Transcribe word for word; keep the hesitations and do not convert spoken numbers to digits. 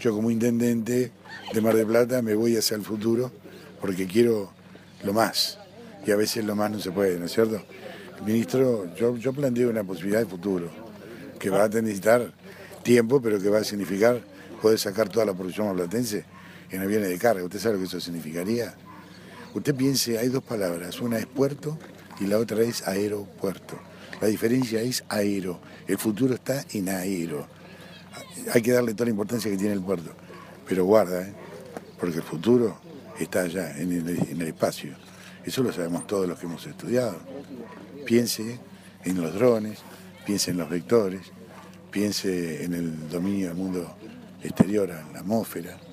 yo como intendente de Mar del Plata me voy hacia el futuro porque quiero lo más, y a veces lo más no se puede, ¿no es cierto? El ministro, yo, yo planteo una posibilidad de futuro, que va a necesitar tiempo, pero que va a significar poder sacar toda la producción marplatense en aviones de carga. ¿Usted sabe lo que eso significaría? Usted piense, hay dos palabras, una es puerto y la otra es aeropuerto. La diferencia es aero, el futuro está en aero. Hay que darle toda la importancia que tiene el puerto, pero guarda, ¿eh? Porque el futuro está allá, en el, en el espacio. Eso lo sabemos todos los que hemos estudiado. Piense en los drones, piense en los vectores, piense en el dominio del mundo exterior, en la atmósfera.